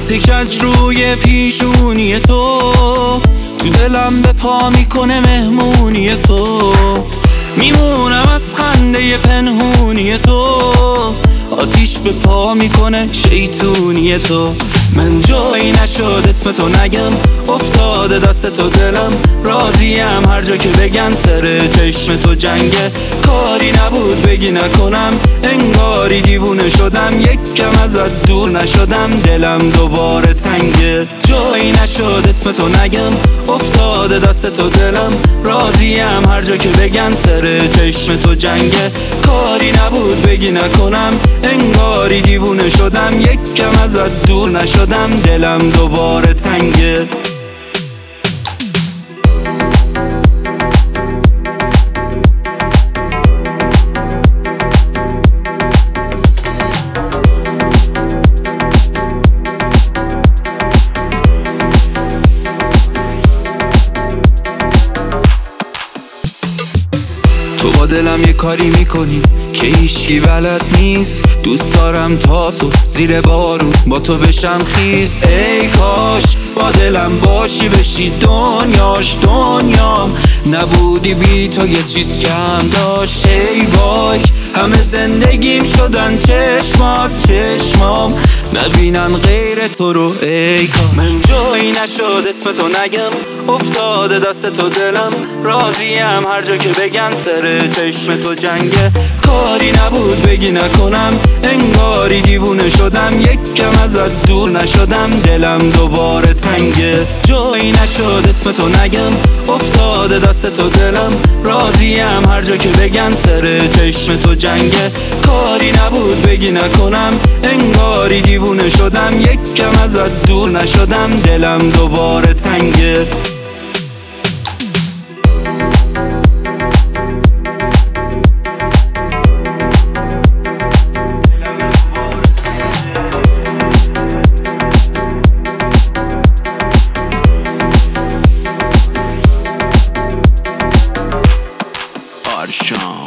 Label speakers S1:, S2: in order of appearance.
S1: خط کج روی پیشونی تو، تو دلم به پا میکنه مهمونی تو. میمونم از خنده پنهونی تو، آتیش به پا میکنه شیطونی تو. من جایی نشد اسم تو نگم، افتاده دست تو دلم. راضیم هر جا که بگن سر چشم تو جنگه. کاری نبود بگی نکنم، انگاری دیوونه شدم. یک کم ازت دور نشدم، دلم دوباره تنگه. جایی نشد اسم تو نگم، افتاده دست تو دلم. راضیم هر جا که بگن سر چشم تو جنگه. کاری نبود بگی نکنم، انگاری دیوونه شدم. یک کم ازت دور نشدم، دلم دوباره تنگه. تو با دلم یه کاری میکنی که هیچکی بلد نیست. دوست دارم تاسو زیر بارون با تو بشم خیس. ای کاش با دلم باشی بشی دنیاش دنیام. نبودی بی تو یه چیز کم داشت. ای وای همه زندگیم شدن چشمات چشمام، نبینن غیر تو رو. ای کاش من جایی نشد اسم تو نگم، افتاده دست تو دلم. راضیم هر جا که بگن سر چشم تو جنگه. کاری نبود بگی نکنم، انگاری دیوونه شدم. یک کم ازت دور نشدم، دلم دوباره تنگه. جایی نشد اسم تو نگم، افتاده دست تو دلم. راضیم هر جا که بگن سر چشم تو جنگه. کاری نبود بگی نکنم، انگاری دیوونه شدم. یک کم ازت دور نشدم، دلم دوباره تنگه.
S2: Arşan